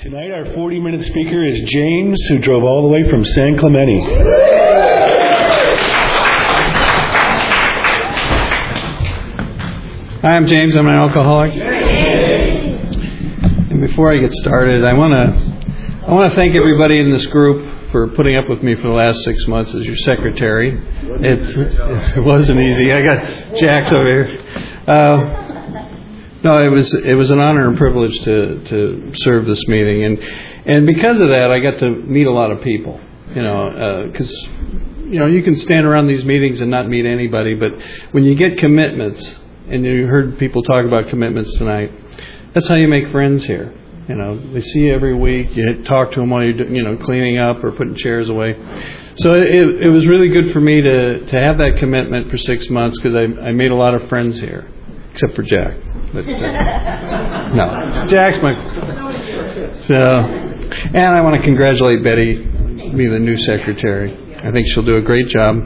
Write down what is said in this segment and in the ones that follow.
Tonight our 40-minute speaker is James, who drove all the way from San Clemente. Hi, I'm James. I'm an alcoholic. And before I get started, I want to thank everybody in this group for putting up with me for the last 6 months as your secretary. It wasn't easy. I got Jack's over here. No, it was an honor and privilege to serve this meeting, and because of that, I got to meet a lot of people. Because you can stand around these meetings and not meet anybody, but when you get commitments, and you heard people talk about commitments tonight, that's how you make friends here. They see you every week. You talk to them while you're cleaning up or putting chairs away. So it was really good for me to have that commitment for 6 months because I made a lot of friends here, except for Jack. But no, Jack's my. So, and I want to congratulate Betty, being the new secretary. I think she'll do a great job.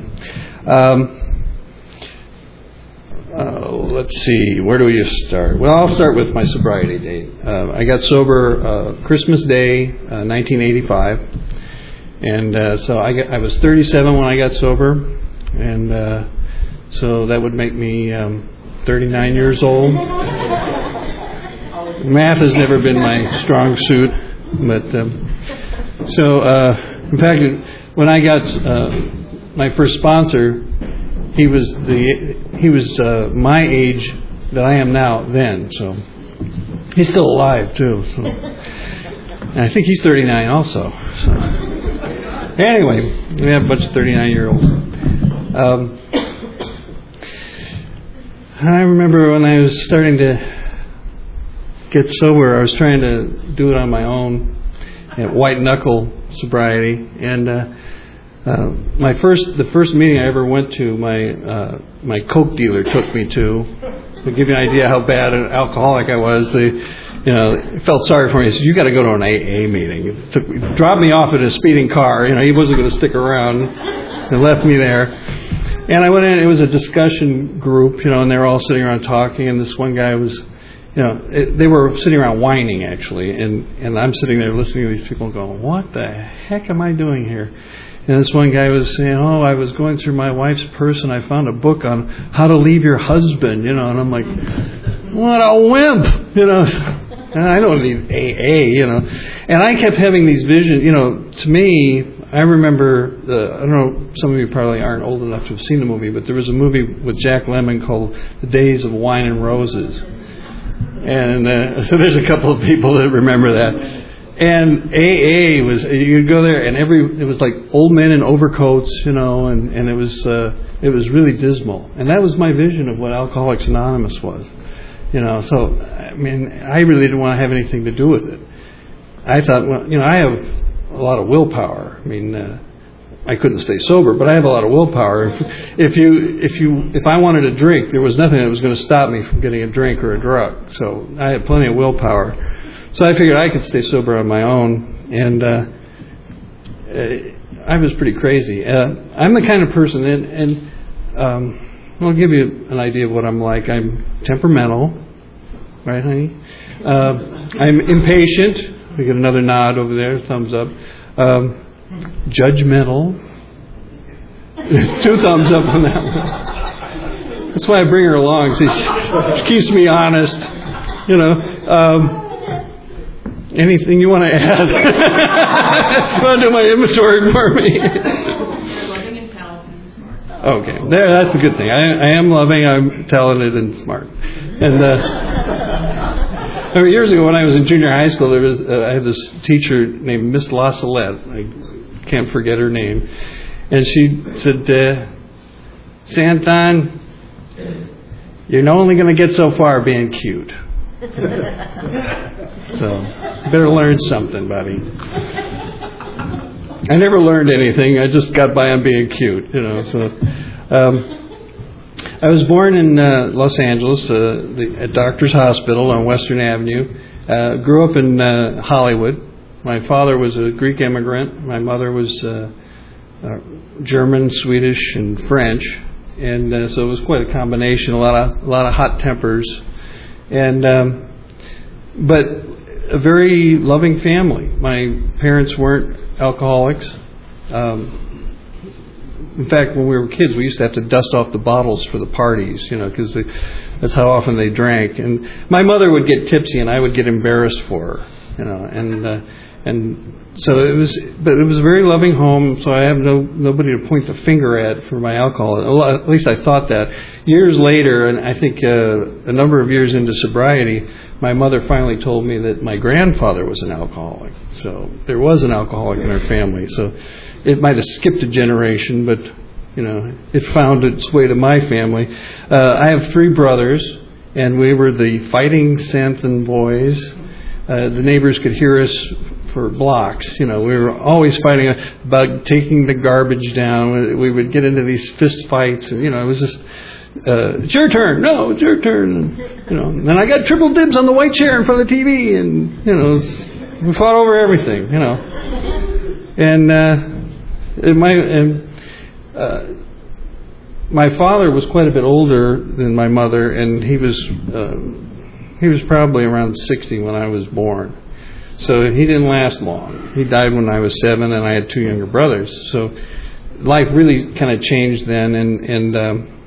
Let's see, where do we start? Well, I'll start with my sobriety date. I got sober Christmas Day, 1985, and so I was 37 when I got sober, and so that would make me 39 years old. Math has never been my strong suit, but so in fact, when I got my first sponsor, he was my age that I am now then, so he's still alive too. So. And I think he's 39 also. So. Anyway, we have a bunch of 39-year-olds. I remember when I was starting to get sober, I was trying to do it on my own, at white knuckle sobriety, and the first meeting I ever went to, my Coke dealer took me to give you an idea how bad an alcoholic I was. They felt sorry for me. He said, "You got to go to an AA meeting." Dropped me off in a speeding car. He wasn't going to stick around, and left me there. And I went in. It was a discussion group, and they were all sitting around talking. And this one guy was, they were sitting around whining actually, and I'm sitting there listening to these people going, "What the heck am I doing here?" And this one guy was saying, "Oh, I was going through my wife's purse and I found a book on how to leave your husband," and I'm like, "What a wimp," And I don't need AA, And I kept having these visions, To me, I remember I don't know, some of you probably aren't old enough to have seen the movie, but there was a movie with Jack Lemmon called The Days of Wine and Roses, and so there's a couple of people that remember that. And AA was, you'd go there and it was like old men in overcoats, and it was really dismal. And that was my vision of what Alcoholics Anonymous was, So, I really didn't want to have anything to do with it. I thought, well, I have a lot of willpower. I couldn't stay sober, but I have a lot of willpower. If I wanted a drink, there was nothing that was going to stop me from getting a drink or a drug. So I had plenty of willpower. So I figured I could stay sober on my own, and I was pretty crazy. I'm the kind of person, and I'll give you an idea of what I'm like. I'm temperamental, right, honey? I'm impatient. We get another nod over there, thumbs up. Judgmental. 2 thumbs up on that one. That's why I bring her along. See, she keeps me honest, Anything you want to add? You want to do my inventory for me? Loving and talented and smart. Okay, that's a good thing. I am loving, I'm talented, and smart. And years ago, when I was in junior high school, I had this teacher named Miss La Salette. I can't forget her name. And she said, "Santan, you're only going to get so far being cute. So, better learn something, buddy." I never learned anything. I just got by on being cute, So, I was born in Los Angeles, at Doctors Hospital on Western Avenue. Grew up in Hollywood. My father was a Greek immigrant. My mother was German, Swedish, and French, and so it was quite a combination. A lot of hot tempers, and but a very loving family. My parents weren't alcoholics. In fact, when we were kids, we used to have to dust off the bottles for the parties, because that's how often they drank. And my mother would get tipsy, and I would get embarrassed for her, and so it was. But it was a very loving home. So I have nobody to point the finger at for my alcohol. At least I thought that. Years later, and I think a number of years into sobriety, my mother finally told me that my grandfather was an alcoholic. So there was an alcoholic in our family. So it might have skipped a generation, but it found its way to my family. I have 3 brothers, and we were the fighting Santhan boys. The neighbors could hear us for blocks. We were always fighting about taking the garbage down. We would get into these fist fights, and it was just, it's your turn. No, it's your turn. And I got triple dibs on the white chair in front of the TV, and we fought over everything. And my father was quite a bit older than my mother, and he was probably around 60 when I was born. So he didn't last long. He died when I was 7, and I had 2 younger brothers. So life really kind of changed then, and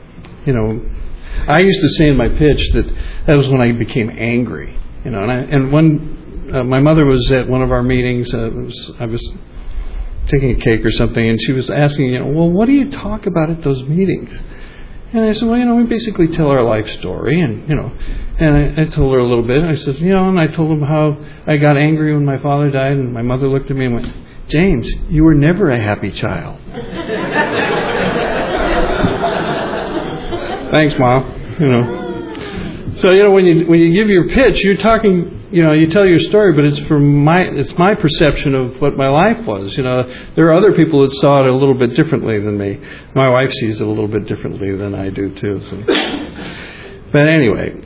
I used to say in my pitch that was when I became angry. And when my mother was at one of our meetings, I was taking a cake or something, and she was asking, well, what do you talk about at those meetings? And I said, well, we basically tell our life story, and I told her a little bit. I said, and I told them how I got angry when my father died, and my mother looked at me and went, James, you were never a happy child. Thanks, Mom. So when you give your pitch, you're talking. You tell your story, but it's my perception of what my life was. There are other people that saw it a little bit differently than me. My wife sees it a little bit differently than I do too. So. But anyway,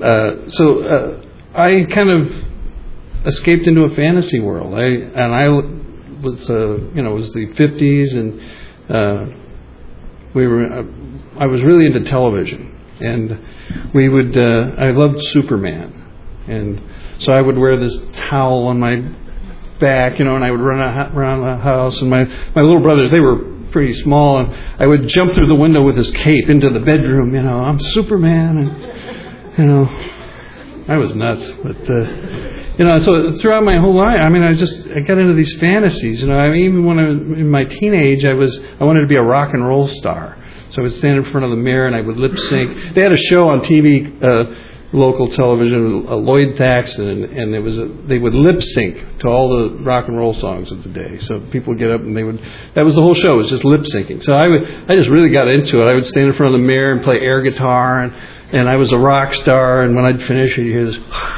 I kind of escaped into a fantasy world. I was it was the 50s, and I was really into television, and I loved Superman. And so I would wear this towel on my back, and I would run around the house. And my little brothers, they were pretty small, and I would jump through the window with this cape into the bedroom. I'm Superman, and I was nuts. But so throughout my whole life, I got into these fantasies. Even when I was in my teenage, I wanted to be a rock and roll star. So I would stand in front of the mirror and I would lip sync. They had a show on TV. Local television, Lloyd Thaxton, and they would lip sync to all the rock and roll songs of the day. So people would get up and that was the whole show. It was just lip syncing. So I just really got into it. I would stand in front of the mirror and play air guitar, and I was a rock star. And when I'd finish, you'd hear this,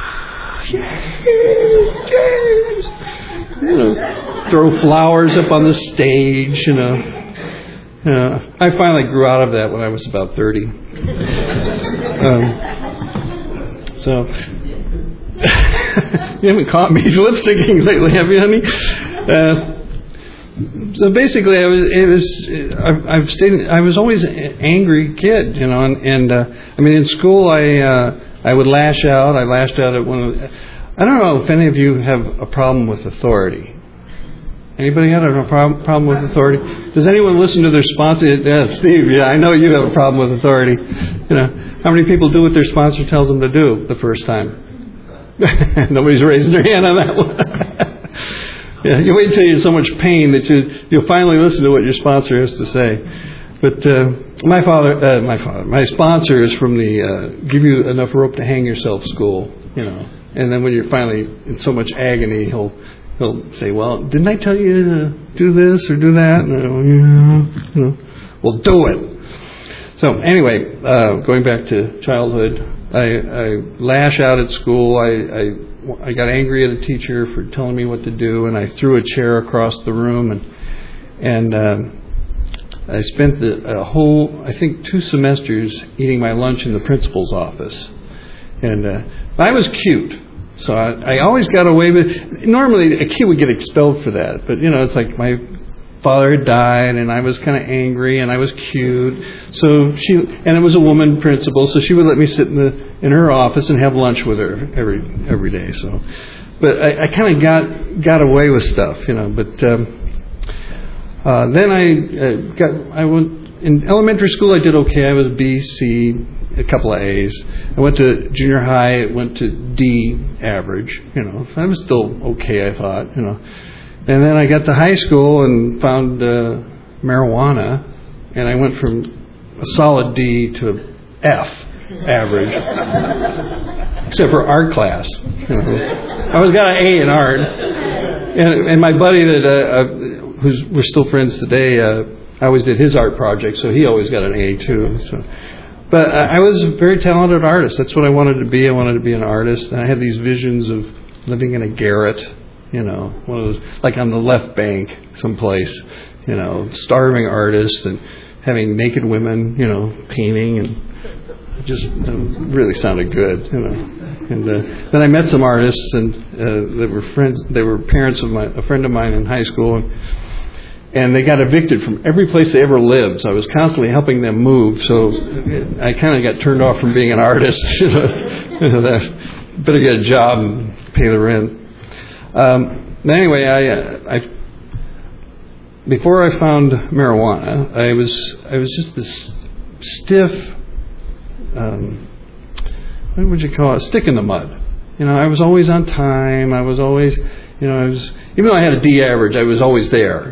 James, throw flowers up on the stage. I finally grew out of that when I was about 30. So you haven't caught me lip syncing lately, have you, honey? So basically, I was always an angry kid, and in school I would lash out. I lashed out at I don't know if any of you have a problem with authority. Anybody had a problem with authority? Does anyone listen to their sponsor? Yeah, Steve. Yeah, I know you have a problem with authority. How many people do what their sponsor tells them to do the first time? Nobody's raising their hand on that one. Yeah, you wait until you're in so much pain that you'll finally listen to what your sponsor has to say. But my sponsor is from the give you enough rope to hang yourself school. And then when you're finally in so much agony, he'll say, well, didn't I tell you to do this or do that? And well, do it. So anyway, going back to childhood, I lash out at school. I got angry at a teacher for telling me what to do, and I threw a chair across the room, and I spent a whole, I think, 2 semesters eating my lunch in the principal's office. And I was cute. So I always got away with it. Normally, a kid would get expelled for that. But, it's like my father had died, and I was kind of angry, and I was cute. So and it was a woman principal, so she would let me sit in her office and have lunch with her every day. So but I kind of got away with stuff, But then I went in elementary school. I did okay. I was a B, C, a couple of A's. I went to junior high. Went to D average. So I was still okay, I thought. And then I got to high school and found marijuana, and I went from a solid D to F average, except for art class. I always got an A in art, and my buddy we're still friends today. I always did his art project, so he always got an A too. So, but I was a very talented artist. That's what I wanted to be. I wanted to be an artist, and I had these visions of living in a garret, one of those, like on the left bank someplace, starving artist and having naked women, painting, and it just really sounded good, And then I met some artists, and they were friends. They were parents of a friend of mine in high school, and they got evicted from every place they ever lived. So I was constantly helping them move. So I kind of got turned off from being an artist. Better get a job and pay the rent. Anyway, I before I found marijuana, I was just this stiff, what would you call it? Stick in the mud. I was always on time. I was always, even though I had a D average, I was always there.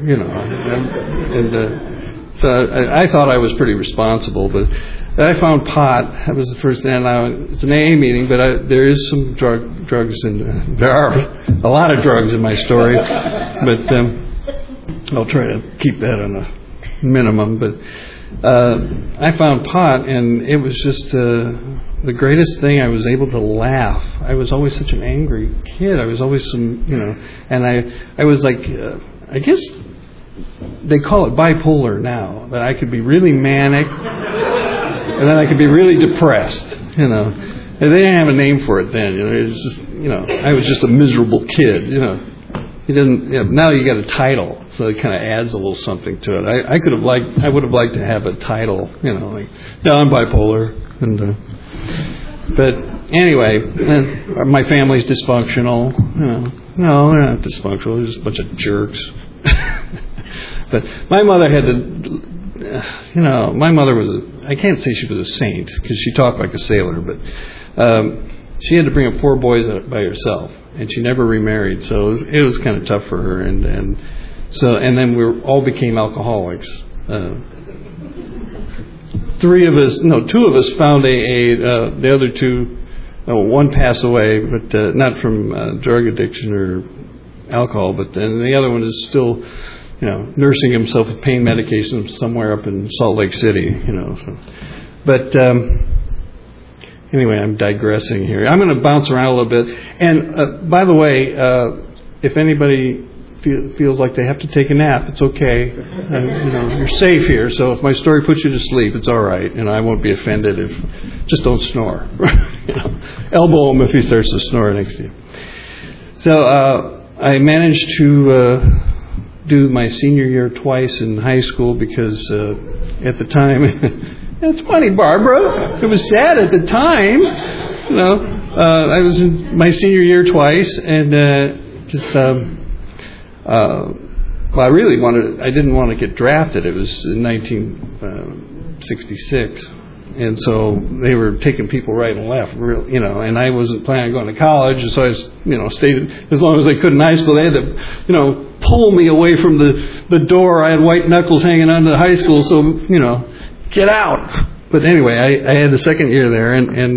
So I thought I was pretty responsible. But I found pot. That was the first thing. It's an AA meeting, but there is some drugs, and there are a lot of drugs in my story. But I'll try to keep that on a minimum. But I found pot, and it was just the greatest thing. I was able to laugh. I was always such an angry kid. I was always and I was like, I guess they call it bipolar now, but I could be really manic, and then I could be really depressed, And they didn't have a name for it then, It was just, I was just a miserable kid, He didn't. Now you got a title, so it kind of adds a little something to it. I would have liked to have a title, like, I'm bipolar, but anyway, my family's dysfunctional. No, they're not dysfunctional. They're just a bunch of jerks. But my mother had to, my mother I can't say she was a saint because she talked like a sailor, but she had to bring up 4 boys by herself. And she never remarried, so it was kind of tough for her. And then we all became alcoholics. 2 of us found AA. The other 2, one passed away, but not from drug addiction or alcohol. But then the other one is still, nursing himself with pain medication somewhere up in Salt Lake City. So. But. Anyway, I'm digressing here. I'm going to bounce around a little bit. And by the way, if anybody feels like they have to take a nap, it's okay. You're safe here. So if my story puts you to sleep, it's all right. I won't be offended if just don't snore. Elbow him if he starts to snore next to you. So I managed to do my senior year twice in high school because at the time. That's funny, Barbara. It was sad at the time. I was in my senior year twice, and I didn't want to get drafted. It was in 1966, and so they were taking people right and left, and I wasn't planning on going to college, and so I, stayed as long as I could in high school. They had to, pull me away from the door. I had white knuckles hanging onto the high school, so, get out. But anyway, I had the second year there, and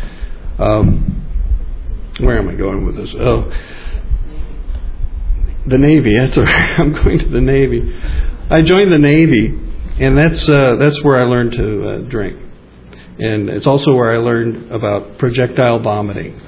where am I going with this? Oh, the Navy. That's I'm going to the Navy. I joined the Navy, and that's where I learned to drink, and it's also where I learned about projectile vomiting.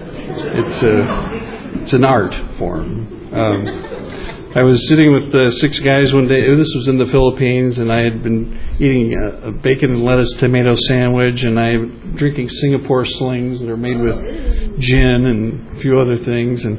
It's an art form. I was sitting with 6 guys one day. This was in the Philippines, and I had been eating a bacon and lettuce tomato sandwich, and I was drinking Singapore slings that are made with gin and a few other things, and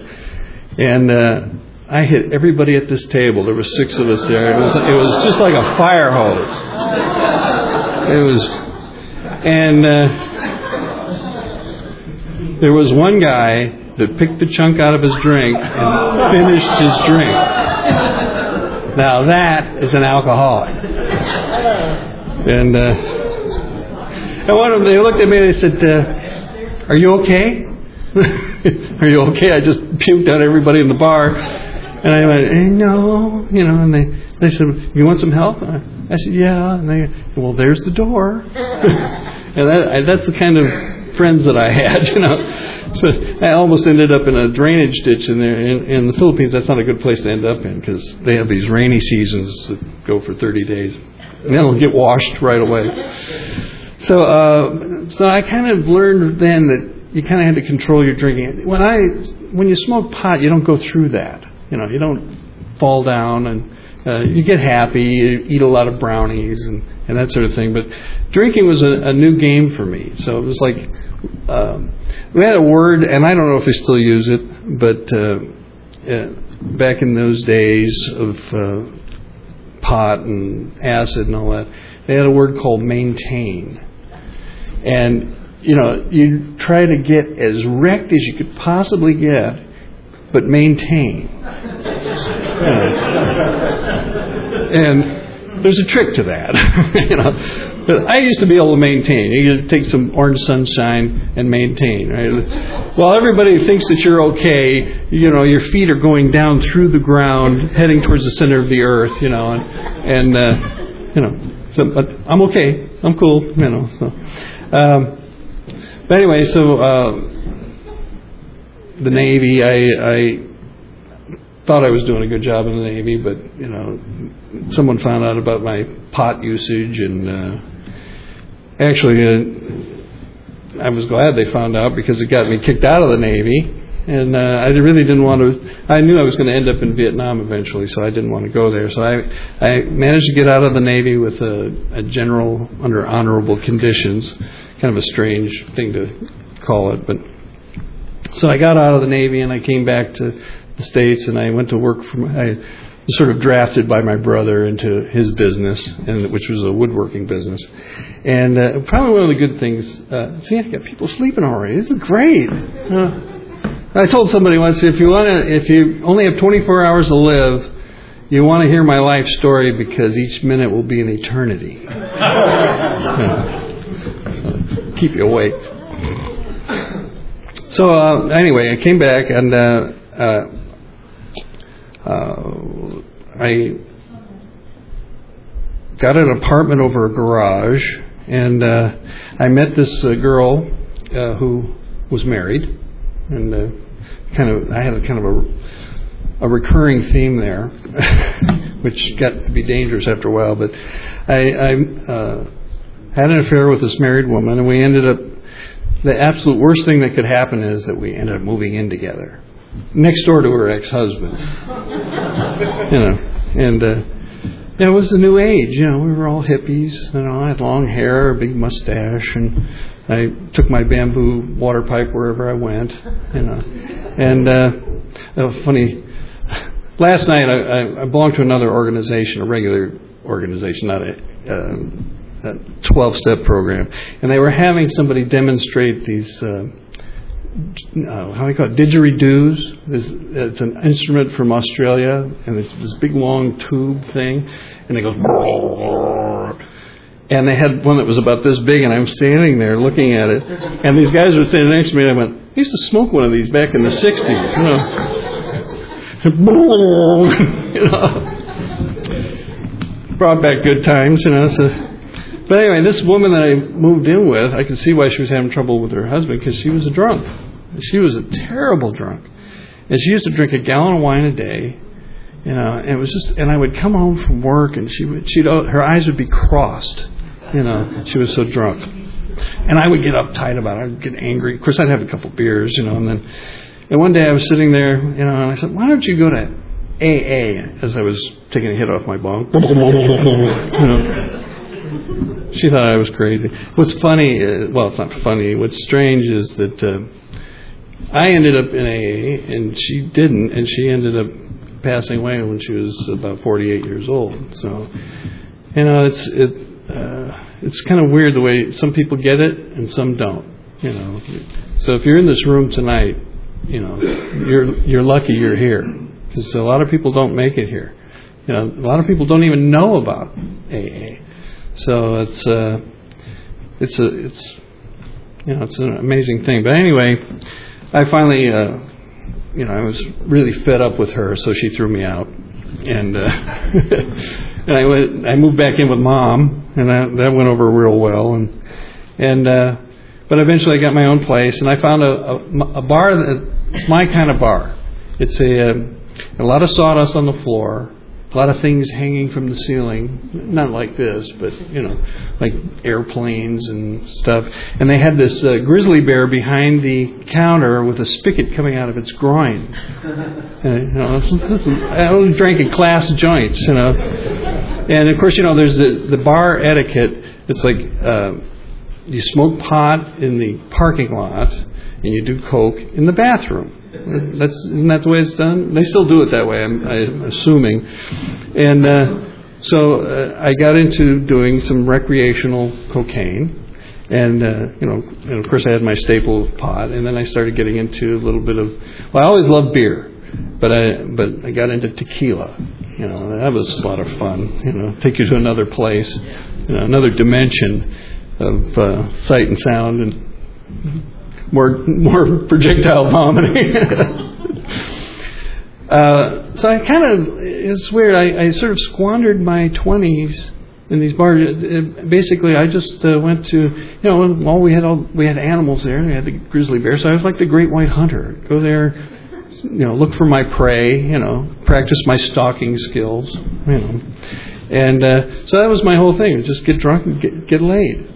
I hit everybody at this table. There were 6 of us there. It was just like a fire hose. It was, and there was one guy. that picked the chunk out of his drink and finished his drink. Now that is an alcoholic. And one of them, they looked at me and they said, "Are you okay? Are you okay?" I just puked on everybody in the bar. And I went, "No," and they said, "You want some help?" I said, "Yeah." And they, "Well, there's the door." And that's the kind of friends that I had, So I almost ended up in a drainage ditch in there. In the Philippines, that's not a good place to end up in because they have these rainy seasons that go for 30 days. And then it'll get washed right away. So I kind of learned then that you kind of had to control your drinking. When you smoke pot, you don't go through that. You don't fall down and you get happy, you eat a lot of brownies and that sort of thing. But drinking was a new game for me. So it was like we had a word, and I don't know if they still use it, but back in those days of pot and acid and all that, they had a word called maintain. And, you try to get as wrecked as you could possibly get, but maintain. And there's a trick to that, But I used to be able to maintain. You take some orange sunshine and maintain, right? While everybody thinks that you're okay, your feet are going down through the ground, heading towards the center of the earth, So, but I'm okay. I'm cool, So, but anyway, so the Navy, I thought I was doing a good job in the Navy, but someone found out about my pot usage, and actually I was glad they found out because it got me kicked out of the Navy, and I really didn't want to. I knew I was going to end up in Vietnam eventually, so I didn't want to go there. So I managed to get out of the Navy with a general under honorable conditions. Kind of a strange thing to call it, but so I got out of the Navy and I came back to the States, and I went to work I was sort of drafted by my brother into his business, which was a woodworking business. And probably one of the good things, see, I got people sleeping already. This is great. I told somebody once, if you only have 24 hours to live, you want to hear my life story because each minute will be an eternity. Keep you awake. So anyway, I came back and I got an apartment over a garage, and I met this girl who was married, and I had a recurring theme there, which got to be dangerous after a while. But I had an affair with this married woman, and we ended up. The absolute worst thing that could happen is that we ended up moving in together, next door to her ex-husband. And it was the new age. We were all hippies. I had long hair, a big mustache, and I took my bamboo water pipe wherever I went. And funny. Last night I belonged to another organization, a regular organization, not a 12-step program, and they were having somebody demonstrate these how do you call it, didgeridoos. It's an instrument from Australia, and it's this big long tube thing, and they go, and they had one that was about this big, and I'm standing there looking at it, and these guys were standing next to me, and I went, I used to smoke one of these back in the 60s, brought back good times, so. But anyway, this woman that I moved in with, I could see why she was having trouble with her husband, because she was a drunk. She was a terrible drunk. And she used to drink a gallon of wine a day, and it was just, and I would come home from work, and her eyes would be crossed, she was so drunk. And I would get uptight about it. I'd get angry. Of course, I'd have a couple beers, and one day I was sitting there, and I said, why don't you go to AA, as I was taking a hit off my bong. She thought I was crazy. What's funny, well, it's not funny. What's strange is that I ended up in AA and she didn't, and she ended up passing away when she was about 48 years old. So, it's kind of weird the way some people get it and some don't. So if you're in this room tonight you're lucky you're here, because a lot of people don't make it here. A lot of people don't even know about AA. So it's an amazing thing. But anyway, I finally, I was really fed up with her, so she threw me out, and and I moved back in with Mom, and that went over real well, but eventually I got my own place, and I found a bar that's my kind of bar. It's a lot of sawdust on the floor, a lot of things hanging from the ceiling, not like this, but like airplanes and stuff. And they had this grizzly bear behind the counter with a spigot coming out of its groin. I only drank in class joints, And of course, there's the bar etiquette. It's like you smoke pot in the parking lot, and you do coke in the bathroom. Isn't that the way it's done? They still do it that way, I'm assuming. And so I got into doing some recreational cocaine, and and of course I had my staple of pot, and then I started getting into a little bit of. Well, I always loved beer, but I got into tequila. That was a lot of fun. Take you to another place, another dimension of sight and sound and. More projectile vomiting. So I it's weird. I sort of squandered my 20s in these bars. Basically, I just went to, we had animals there. We had the grizzly bear, so I was like the great white hunter. Go there, look for my prey, practice my stalking skills, And so that was my whole thing, just get drunk and get laid,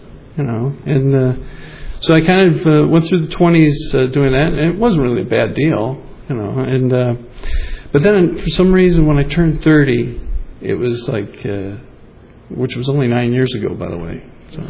So I kind of went through the 20s doing that, and it wasn't really a bad deal, but then for some reason when I turned 30, it was like, which was only 9 years ago, by the way. So.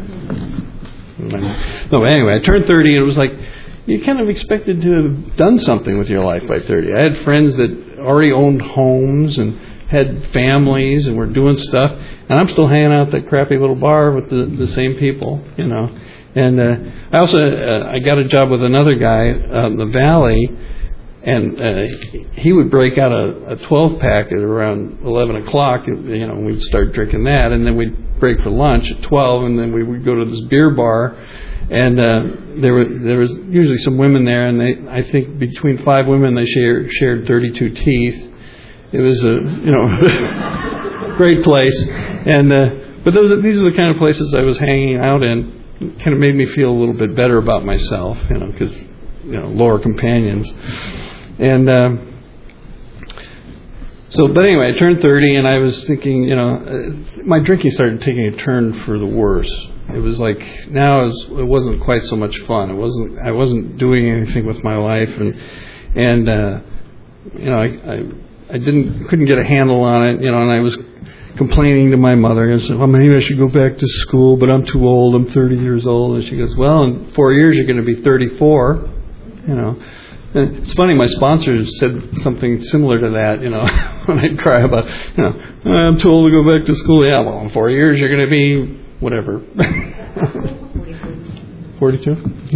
No, anyway, I turned 30, and it was like, you kind of expected to have done something with your life by 30. I had friends that already owned homes and had families and were doing stuff, and I'm still hanging out at that crappy little bar with the same people, And I also I got a job with another guy out in the valley, and he would break out a 12-pack at around 11 o'clock. We'd start drinking that, and then we'd break for lunch at 12, and then we would go to this beer bar, and there was usually some women there, and I think between 5 women they shared 32 teeth. It was a great place, and but these are the kind of places I was hanging out in. Kind of made me feel a little bit better about myself, because lower companions, and but anyway, I turned 30, and I was thinking, my drinking started taking a turn for the worse. It was like now it wasn't quite so much fun. I wasn't doing anything with my life, and I couldn't get a handle on it, and I was complaining to my mother. I said, well, maybe I should go back to school, but I'm too old. I'm 30 years old. And she goes, well, in 4 years you're going to be 34. And it's funny, my sponsor said something similar to that, when I'd cry about, I'm too old to go back to school. Yeah, well, in 4 years you're going to be whatever. 42?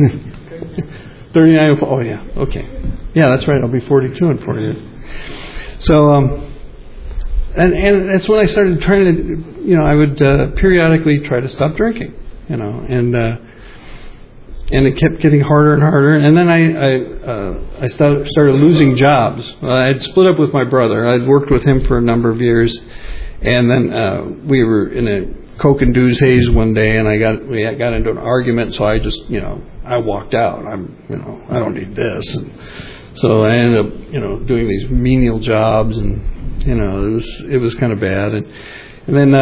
39? Oh, yeah. Okay. Yeah, that's right. I'll be 42 in 4 years. So, and that's when I started trying to, I would periodically try to stop drinking, and it kept getting harder and harder. And then I started losing jobs. I had split up with my brother. I'd worked with him for a number of years, and then we were in a Coke and Dues haze one day, and we got into an argument. So I just, I walked out. I don't need this. And so I ended up, doing these menial jobs, and it was kind of bad. And then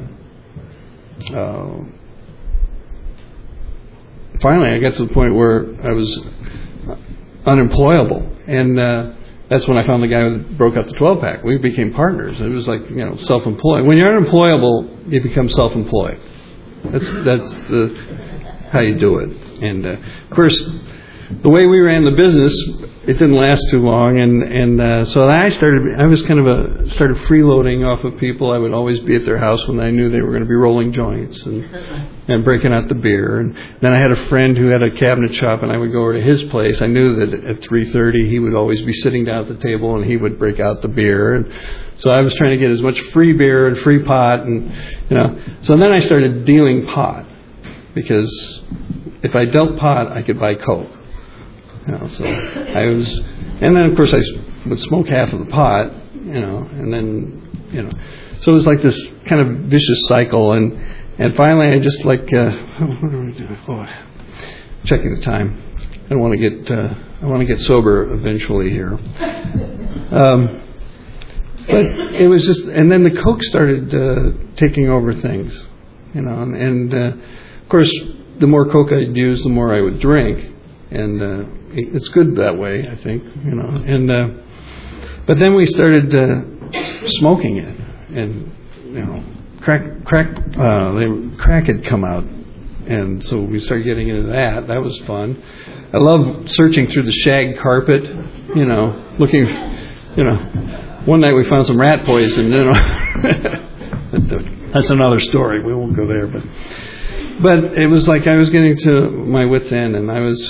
finally I got to the point where I was unemployable, and that's when I found the guy who broke out the 12-pack. We became partners. It was like, self-employed. When you're unemployable, you become self-employed. That's how you do it. And of course, the way we ran the business, it didn't last too long, and so I started freeloading off of people. I would always be at their house when I knew they were going to be rolling joints and breaking out the beer. And then I had a friend who had a cabinet shop, and I would go over to his place. I knew that at 3:30 he would always be sitting down at the table, and he would break out the beer. And so I was trying to get as much free beer and free pot, and So then I started dealing pot, because if I dealt pot, I could buy Coke. So I was, and then of course I would smoke half of the pot, and then, so it was like this kind of vicious cycle, and finally I just what do we do? Checking the time. I want to get sober eventually here. But it was just, and then the Coke started taking over things, and of course the more Coke I'd use, the more I would drink. And it's good that way, I think, And but then we started smoking it, and crack had come out, and so we started getting into that. That was fun. I love searching through the shag carpet, looking, One night we found some rat poison, That's another story. We won't go there, But it was like I was getting to my wit's end, and I was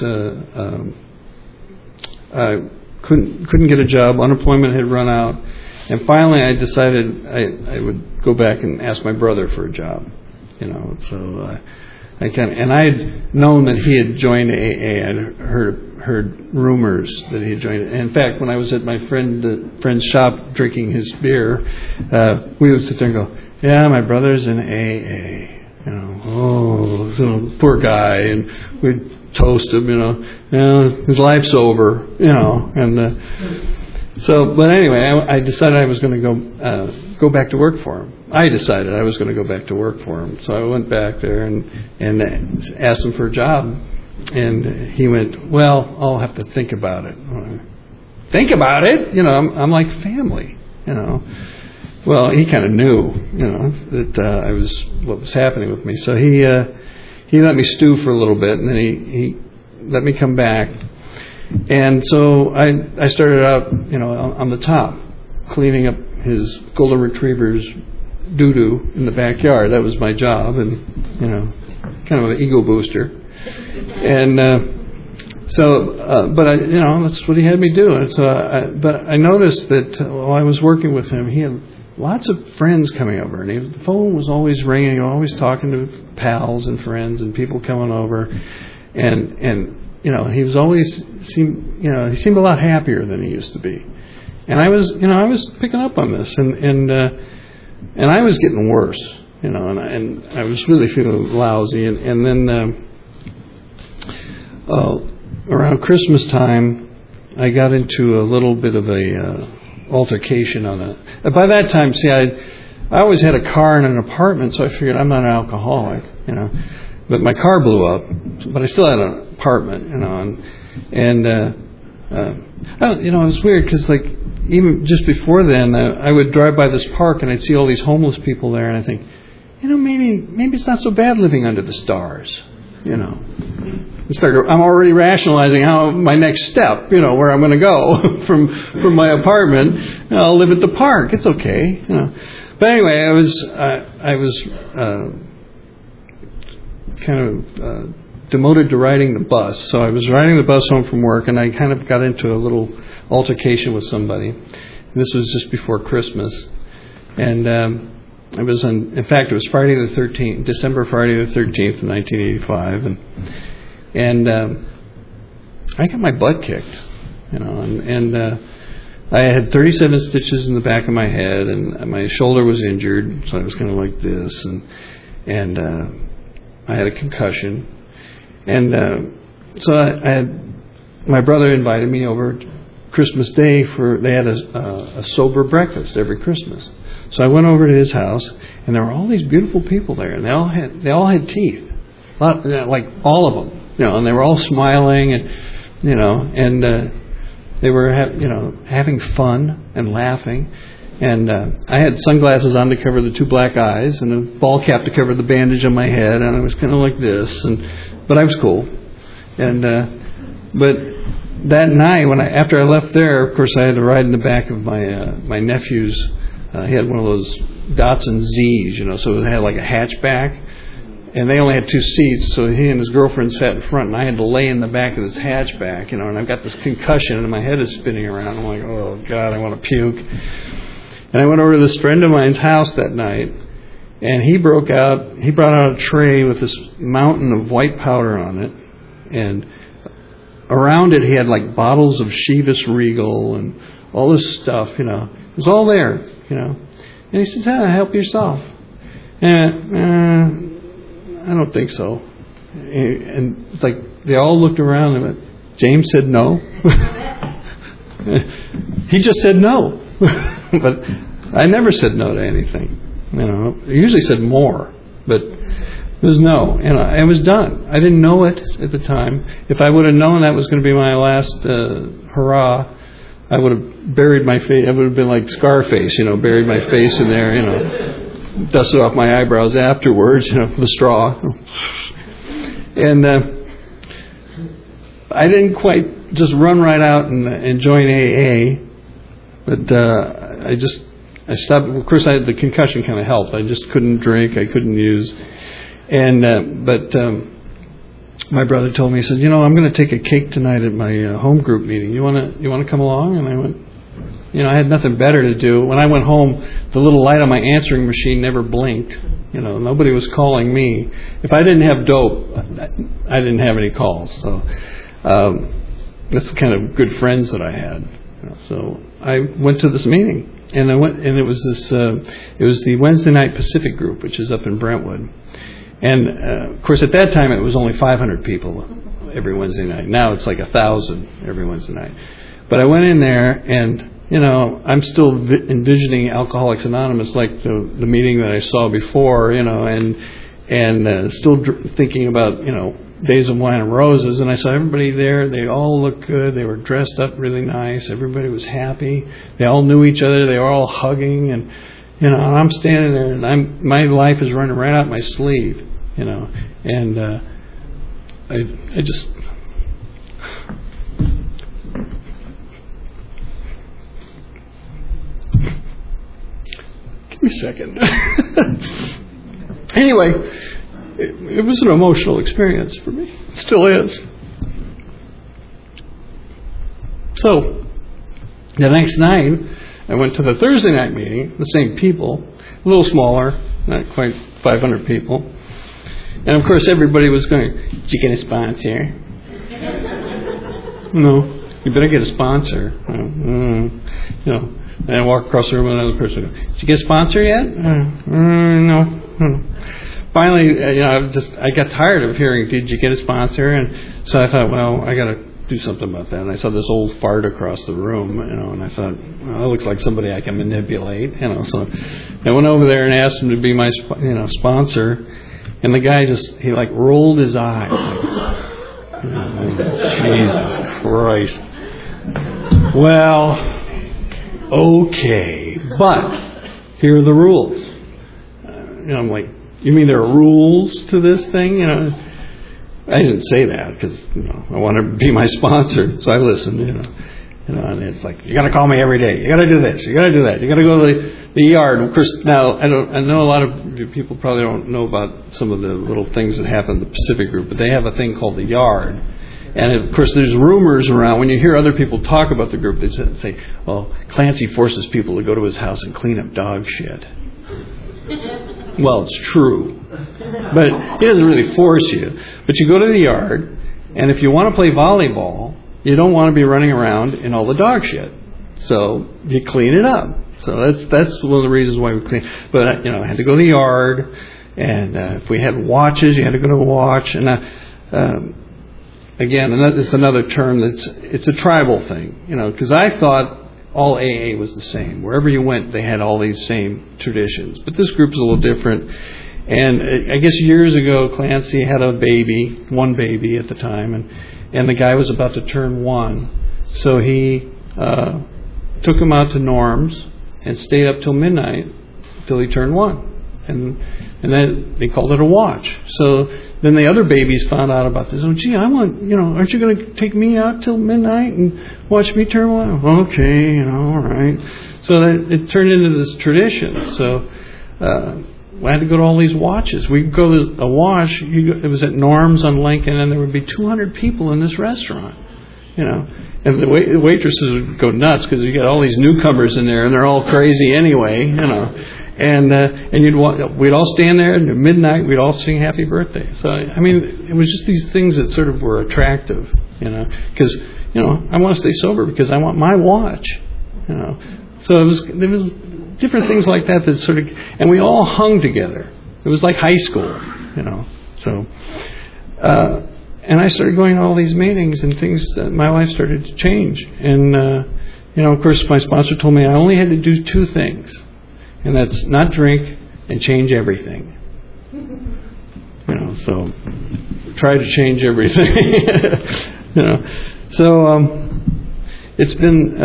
couldn't get a job. Unemployment had run out, and finally I decided I would go back and ask my brother for a job. So I had known that he had joined AA. I'd heard rumors that he had joined it. And in fact, when I was at my friend's shop drinking his beer, we would sit there and go, "Yeah, my brother's in AA." Poor guy, and we'd toast him, his life's over, and but anyway, I decided I was going to go back to work for him. I decided I was going to go back to work for him, so I went back there and asked him for a job, and he went, "Well, I'll have to think about it." Think about it? I'm like family, Well, he kind of knew, that what was happening with me. So he let me stew for a little bit, and then he let me come back. And so I started out, on the top, cleaning up his golden retriever's doo-doo in the backyard. That was my job, and kind of an ego booster. And but that's what he had me do. And so, but I noticed that while I was working with him, he had lots of friends coming over, and the phone was always ringing, always talking to pals and friends and people coming over, and he was always he seemed a lot happier than he used to be, and I was picking up on this, and I was getting worse, and I was really feeling lousy, and then around Christmas time, I got into a little bit of a altercation on it. By that time, see, I always had a car and an apartment, so I figured I'm not an alcoholic, But my car blew up, but I still had an apartment, and it was weird because even just before then, I would drive by this park and I'd see all these homeless people there, and I think, maybe it's not so bad living under the stars, I'm already rationalizing how my next step, where I'm going to go from my apartment. I'll live at the park. It's okay, But anyway, I was kind of demoted to riding the bus. So I was riding the bus home from work, and I kind of got into a little altercation with somebody. And this was just before Christmas, and it was in fact it was Friday the 13th, December Friday the 13th, 1985, and I got my butt kicked, and I had 37 stitches in the back of my head, and my shoulder was injured, so I was kind of like this, and I had a concussion, and so I had my brother invited me over Christmas Day they had a sober breakfast every Christmas. So I went over to his house, and there were all these beautiful people there, and they all had teeth, like all of them. And they were all smiling, and they were having fun and laughing, and I had sunglasses on to cover the two black eyes, and a ball cap to cover the bandage on my head, and I was kind of like this, but I was cool, and but that night, after I left there, of course, I had to ride in the back of my nephew's. He had one of those Datsun Zs, so it had like a hatchback, and they only had 2 seats. So he and his girlfriend sat in front, and I had to lay in the back of this hatchback, and I've got this concussion, and my head is spinning around. I'm like, oh God, I want to puke. And I went over to this friend of mine's house that night, and he brought out a tray with this mountain of white powder on it, and around it he had like bottles of Chivas Regal and all this stuff, It was all there, And he said, help yourself. And I don't think so. And it's like they all looked around and went, James said no. He just said no. But I never said no to anything. I usually said more, but it was no. And I was done. I didn't know it at the time. If I would have known that was going to be my last hurrah, I would have buried my face. I would have been like Scarface, buried my face in there, dusted off my eyebrows afterwards, with a straw. And I didn't quite just run right out and join AA, but I stopped. Of course, the concussion kind of helped. I just couldn't drink. I couldn't use. And but my brother told me, he said, I'm going to take a cake tonight at my home group meeting. You want to come along? And I went. I had nothing better to do. When I went home, the little light on my answering machine never blinked. Nobody was calling me. If I didn't have dope, I didn't have any calls. So that's the kind of good friends that I had. So I went to this meeting, and I went, and it was the Wednesday night Pacific group, which is up in Brentwood. And of course, at that time, it was only 500 people every Wednesday night. Now it's like 1,000 every Wednesday night. But I went in there, and I'm still envisioning Alcoholics Anonymous like the meeting that I saw before, and still thinking about Days of Wine and Roses. And I saw everybody there. They all looked good. They were dressed up really nice. Everybody was happy. They all knew each other. They were all hugging, and I'm standing there, and my life is running right out my sleeve, and I just. Give me a second. Anyway, it was an emotional experience for me. It still is. So, the next night, I went to the Thursday night meeting, the same people, a little smaller, not quite 500 people. And of course, everybody was going, "Did you get a sponsor?" No. You better get a sponsor. And I walk across the room with another person. Did you get a sponsor yet? No. Finally, I got tired of hearing, "Did you get a sponsor?" And so I thought, well, I got to do something about that. And I saw this old fart across the room, and I thought, well, that looks like somebody I can manipulate, So I went over there and asked him to be my, sponsor. And the guy he rolled his eyes. Jesus Christ. Well, okay, but here are the rules. I'm like, you mean there are rules to this thing? I didn't say that because I want to be my sponsor, so I listened. And it's like, you got to call me every day. You got to do this. You got to do that. You got to go to the yard. Of course, now I know a lot of people probably don't know about some of the little things that happen in the Pacific Group, but they have a thing called the yard. And of course, there's rumors around. When you hear other people talk about the group, they say, "Well, Clancy forces people to go to his house and clean up dog shit." Well, it's true, but he doesn't really force you. But you go to the yard, and if you want to play volleyball, you don't want to be running around in all the dog shit. So you clean it up. So that's one of the reasons why we clean. But I had to go to the yard, and if we had watches, you had to go to a watch. And again, it's another term it's a tribal thing, because I thought all AA was the same. Wherever you went, they had all these same traditions. But this group is a little different. And I guess years ago, Clancy had one baby at the time, and the guy was about to turn 1. So he took him out to Norm's and stayed up till midnight till he turned 1. And then they called it a watch. So then the other babies found out about this. Oh, gee, aren't you going to take me out till midnight and watch me turn one? Okay, all right. So it turned into this tradition. So I had to go to all these watches. We'd go to a wash. It was at Norm's on Lincoln, and there would be 200 people in this restaurant. And the waitresses would go nuts because you got all these newcomers in there, and they're all crazy anyway. And we'd all stand there, and at midnight we'd all sing Happy Birthday. So it was just these things that sort of were attractive, because I want to stay sober because I want my watch, So there was different things like that sort of, and we all hung together. It was like high school, So, and I started going to all these meetings, and things that my life started to change. And of course, my sponsor told me I only had to do two things. And that's not drink and change everything. So try to change everything. So it's been.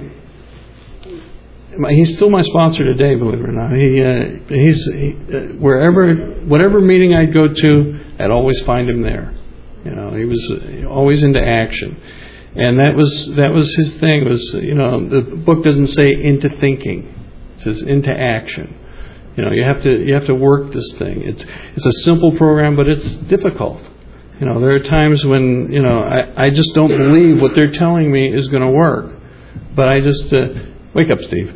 He's still my sponsor today, believe it or not. He's whatever meeting I'd go to, I'd always find him there. He was always into action, and that was his thing. The book doesn't say into thinking. It says into action. You have to work this thing. It's a simple program, but it's difficult. There are times when I just don't believe what they're telling me is going to work. But I just wake up, Steve.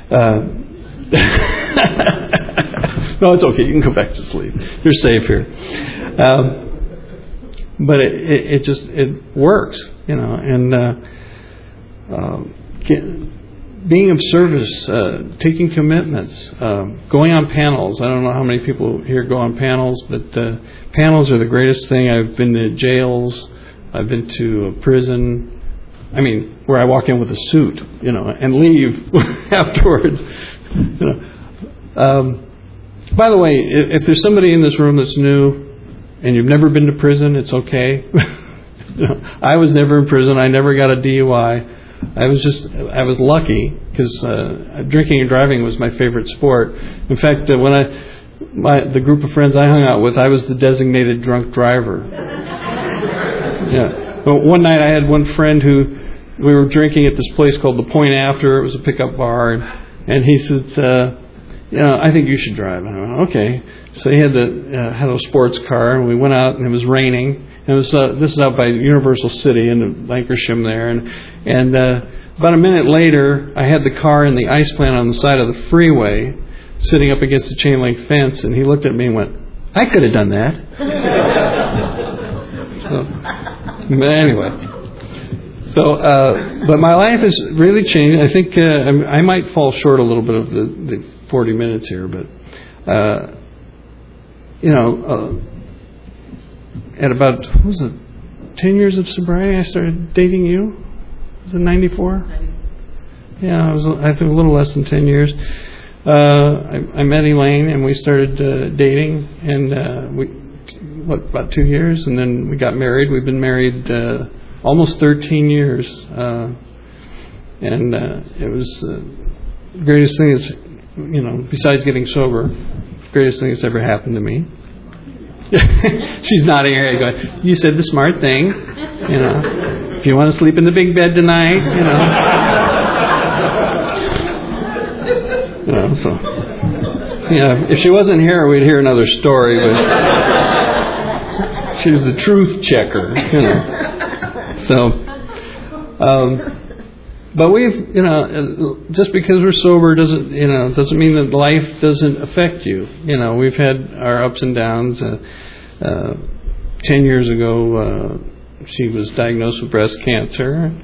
No, it's okay. You can go back to sleep. You're safe here. But it works. Being of service, taking commitments, going on panels. I don't know how many people here go on panels, but panels are the greatest thing. I've been to jails. I've been to a prison. Where I walk in with a suit, and leave afterwards. By the way, if there's somebody in this room that's new and you've never been to prison, it's okay. I was never in prison. I never got a DUI. I was lucky because drinking and driving was my favorite sport. In fact, the group of friends I hung out with, I was the designated drunk driver. Yeah. But one night I had one friend who we were drinking at this place called the Point After. It was a pickup bar, and he said, I think you should drive. And I went, okay. So he had had a sports car, and we went out, and it was raining. And this is out by Universal City in Lancashire there, and about a minute later, I had the car in the ice plant on the side of the freeway, sitting up against the chain link fence, and he looked at me and went, "I could have done that." But anyway, but my life has really changed. I think I might fall short a little bit of the 40 minutes here, but at about 10 years of sobriety, I started dating you. Was it 94? Yeah, I think a little less than 10 years. I met Elaine and we started dating, and about 2 years, and then we got married. We've been married almost 13 years, and it was the greatest thing is, besides getting sober, greatest thing that's ever happened to me. She's nodding her head going, "You said the smart thing, if you want to sleep in the big bed tonight, so if she wasn't here, we'd hear another story, but she's the truth checker, So, but we've, just because we're sober doesn't mean that life doesn't affect you. We've had our ups and downs. 10 years ago, she was diagnosed with breast cancer.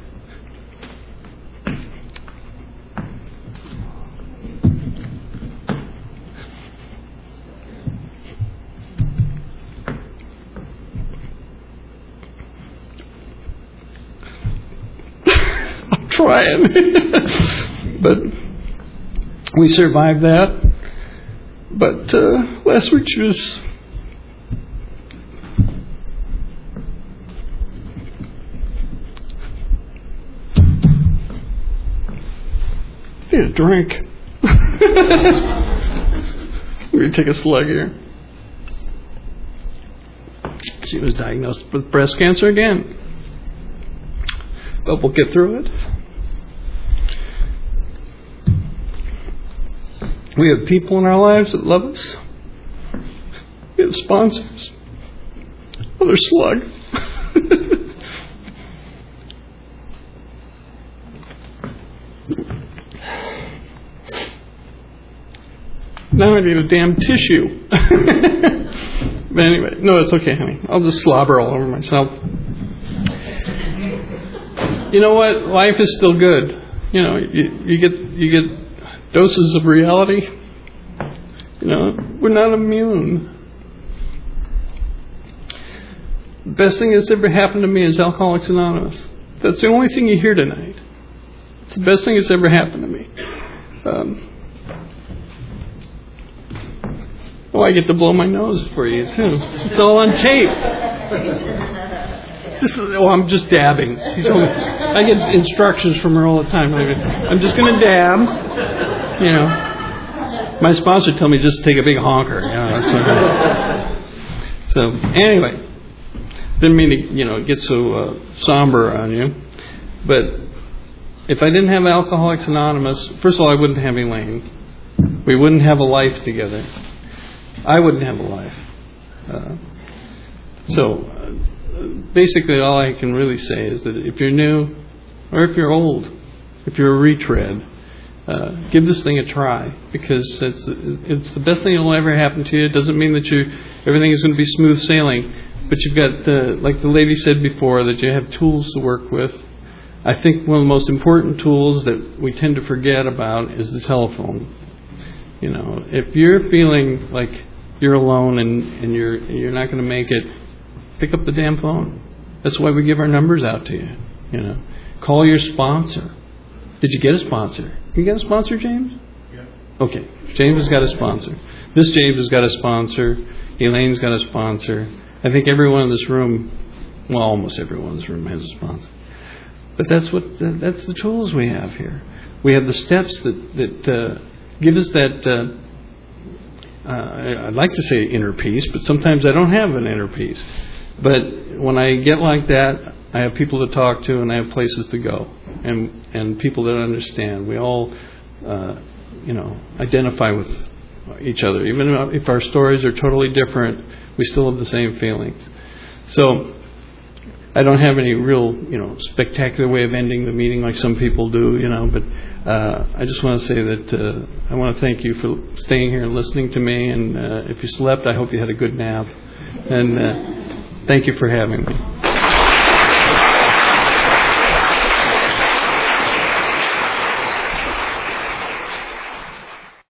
Trying, but we survived that. But last week she was need a drink. We're going to take a slug here. She was diagnosed with breast cancer again. But we'll get through it. We have people in our lives that love us. We have sponsors. Another slug. Now I need a damn tissue. But anyway, no, it's okay, honey. I'll just slobber all over myself. You know what? Life is still good. You know, you get doses of reality. You know, we're not immune. The best thing that's ever happened to me is Alcoholics Anonymous. That's the only thing you hear tonight. It's the best thing that's ever happened to me. I get to blow my nose for you, too. It's all on tape. I'm just dabbing. I get instructions from her all the time. I'm just going to dab. You know, my sponsor told me just to take a big honker. You know, that's so anyway, didn't mean to, get so somber on you. But if I didn't have Alcoholics Anonymous, first of all, I wouldn't have Elaine. We wouldn't have a life together. I wouldn't have a life. Basically all I can really say is that if you're new or if you're old, if you're a retread, give this thing a try, because it's the best thing that will ever happen to you. It doesn't mean that everything is going to be smooth sailing, but you've got, like the lady said before, that you have tools to work with. I think one of the most important tools that we tend to forget about is the telephone. You know, if you're feeling like you're alone and you're not going to make it, pick up the damn phone. That's why we give our numbers out to you. You know, call your sponsor. Did you get a sponsor? You got a sponsor, James? Yeah. Okay, James has got a sponsor. This James has got a sponsor. Elaine's got a sponsor. I think everyone in this room, well, almost everyone in this room has a sponsor. But that's the tools we have here. We have the steps that give us that, I'd like to say inner peace, but sometimes I don't have an inner peace. But when I get like that, I have people to talk to and I have places to go and people that understand. We all, identify with each other. Even if our stories are totally different, we still have the same feelings. So I don't have any real, spectacular way of ending the meeting like some people do, but I just want to say that I want to thank you for staying here and listening to me. And if you slept, I hope you had a good nap. And thank you for having me.